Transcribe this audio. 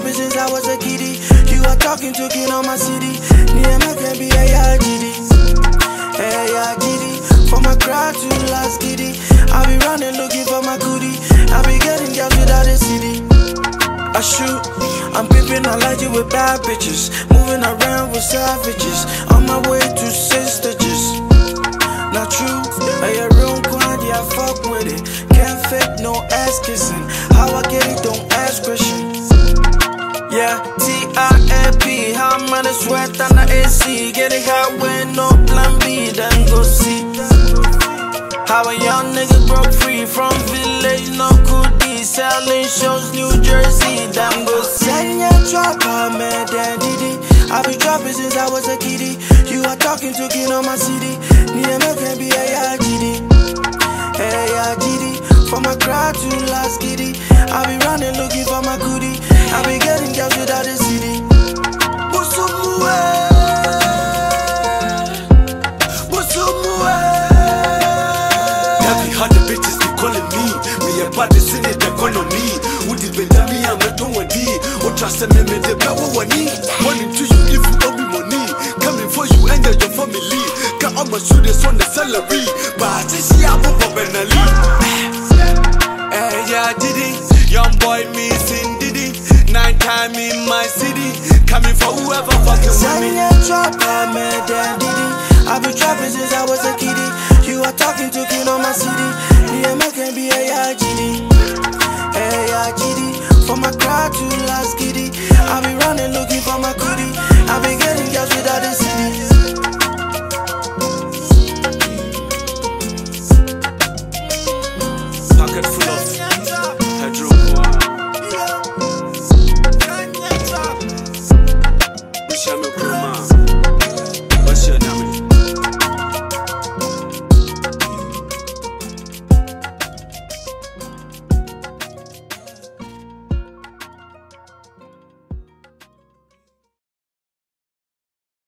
dropping since I was a kiddie. You are talking to king on my city. Niema can be a yagidi. Hey, yagidi. From my crowd to last giddy. I be running looking for my goodie. I be getting gas without a city. I shoot, I'm pimping, I like you with bad bitches. Moving around with savages. On my way to 6 stitches. Not true, I hear room grind, yeah, I fuck with it. Can't fake, no ass kissing. How I get it, don't ask questions. Yeah, TIMP, how I'm gonna sweat on the AC. Get it hot with no plan B, then go see. How a young nigga broke free from village, no goodie. Selling shows, New Jersey, then go see. Setting your trap, I made that Diddy. I be dropping since I was a kiddie. You are talking to king on my city. Niema can be a yagidi. Hey, yagidi. From my crowd to last giddy. I be running looking for my goodie. I be getting gas without a city. Busumue, Busumue. Every hundred bitches be calling me. Me and body in the economy. Who did Benjamin and me don't want it. Who trust me the power one need. Money to you if you owe me money. Coming for you and your family. Got all my students on the salary. But I see I'm a Benali. Hey, yeah, Diddy. Young boy missing Diddy. 9 time in my city. Coming for whoever fucking with me. Selling your trap, I made that Diddy. I be trapping since I was a kiddie. You are talking to king on my city. Niema can be a yagidi. Hey, yagidi. From my crowd to last giddy. I be running looking for my goodie. I be getting gas without a city. Pocket full of hydro. We shall